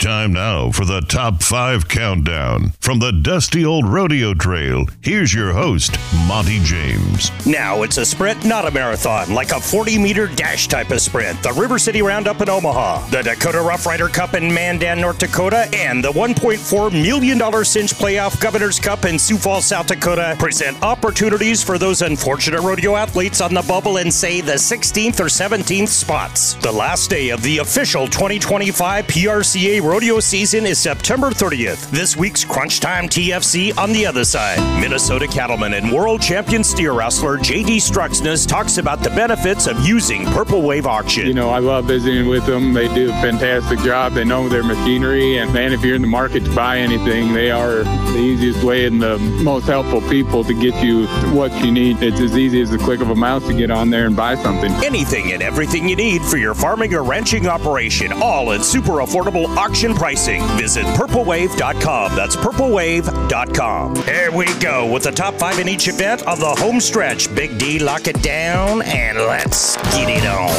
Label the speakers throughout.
Speaker 1: Time now for the Top 5 Countdown. From the dusty old rodeo trail, here's your host, Monty James.
Speaker 2: Now it's a sprint, not a marathon, like a 40-meter dash type of sprint. The River City Roundup in Omaha, the Dakota Rough Rider Cup in Mandan, North Dakota, and the $1.4 million Cinch Playoff Governor's Cup in Sioux Falls, South Dakota present opportunities for those unfortunate rodeo athletes on the bubble in, say, the 16th or 17th spots. The last day of the official 2025 PRCA rodeo season is September 30th. This week's Crunch Time TFC on the other side. Minnesota cattleman and world champion steer wrestler J.D. Struxness talks about the benefits of using Purple Wave Auction.
Speaker 3: You know, I love visiting with them. They do a fantastic job. They know their machinery. And man, if you're in the market to buy anything, they are the easiest way and the most helpful people to get you what you need. It's as easy as the click of a mouse to get on there and buy something.
Speaker 2: Anything and everything you need for your farming or ranching operation, all at super affordable auction pricing. Visit purplewave.com. That's purplewave.com. Here we go with the top 5 in each event on the home stretch. Big D, lock it down, and let's get it on.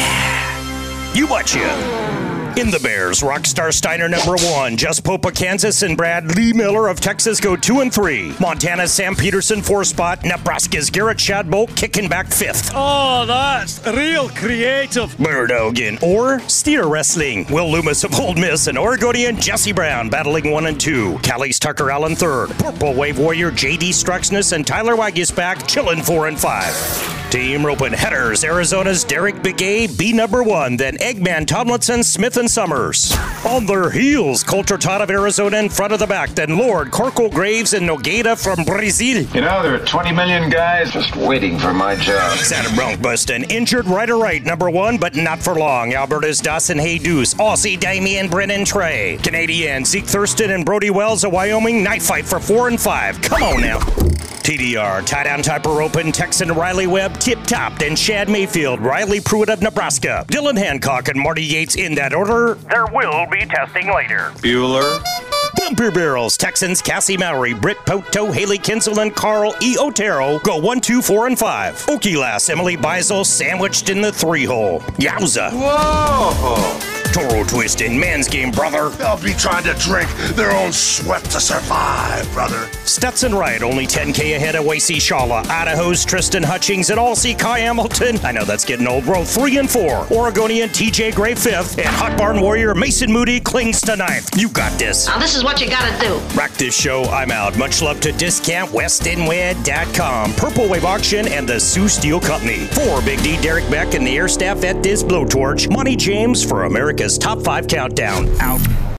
Speaker 2: You betcha. In the Bears, Rockstar Steiner number 1, Just Pope of Kansas and Brad Lee Miller of Texas go 2 and 3. Montana's Sam Peterson 4 spot. Nebraska's Garrett Shadbolt kicking back 5th.
Speaker 4: Oh, that's real creative.
Speaker 2: Birdogan or steer wrestling. Will Loomis of Old Miss and Oregonian Jesse Brown battling 1 and 2. Callie's Tucker Allen 3rd. Purple Wave Warrior J.D. Struxness and Tyler Wagisback chilling 4 and 5. Team roping headers, Arizona's Derek Begay, B number 1, then Eggman Tomlinson, Smith and Summers. On their heels, Coulter Todd of Arizona in front of the back, then Lord, Corco Graves, and Nogueira from Brazil.
Speaker 5: You know, there are 20 million guys just waiting for my job.
Speaker 2: Santa Bronkbust, an injured Rider Right, number 1, but not for long. Alberta's Dawson Haydoos, Aussie Damien Brennan Trey. Canadian Zeke Thurston and Brody Wells of Wyoming, night fight for 4 and 5. Come on now. TDR, tie-down type of roping, Texan Riley Webb, tip-topped, and Shad Mayfield, Riley Pruitt of Nebraska. Dylan Hancock and Marty Yates in that order. There will be testing later.
Speaker 5: Bueller.
Speaker 2: Bumper Barrels, Texans Cassie Mowry, Britt Poto, Haley Kinsel, and Carl E. Otero go 1, 2, 4, and 5. Okilas, Emily Beisel sandwiched in the 3-hole. Yowza.
Speaker 5: Whoa!
Speaker 2: Toro Twist in Man's Game, brother.
Speaker 6: They'll be trying to drink their own sweat to survive, brother.
Speaker 2: Stetson Wright, only 10K ahead of Wasey Shawla. Idaho's Tristan Hutchings and All-See Kai Hamilton. I know that's getting old. Row 3 and 4. Oregonian TJ Gray 5th. And Hot Barn Warrior Mason Moody clings to 9th. You got this.
Speaker 7: Now this is what you gotta do.
Speaker 2: Wrap this show. I'm out. Much love to DiscountWestinWed.com, Purple Wave Auction, and the Sioux Steel Company. For Big D, Derek Beck, and the air staff at this blowtorch, Monty James for America's Top 5 Countdown. Out.